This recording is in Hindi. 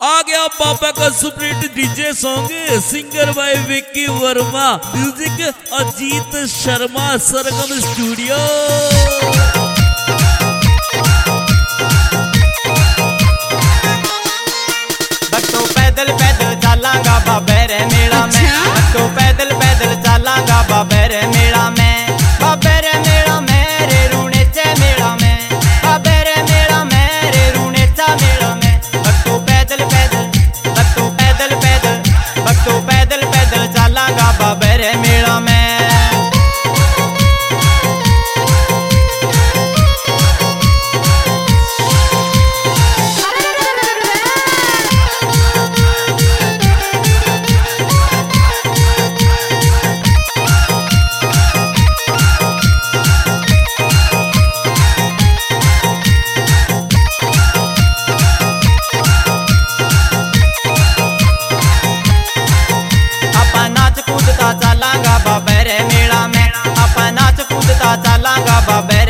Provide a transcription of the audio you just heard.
आ गया पापा का superhit DJ song, singer by Vicky Verma, music Ajit Sharma, Sargam studio. बच्चों पैदल पैदल चलांगा बाबे रे मेला में, बच्चों पैदल पैदल चलांगा बाबे रे मेला में, बाबे रे मेला में रे रूणेचे मेला में, बाबे रे मेला में रे रूणेचा मेला में। बच्चों पैदल पैदल, बच्चों पैदल पैदल, बच्चों पैदल पैदल चलांगा बाबे रे मेला में। चलांगा बाबे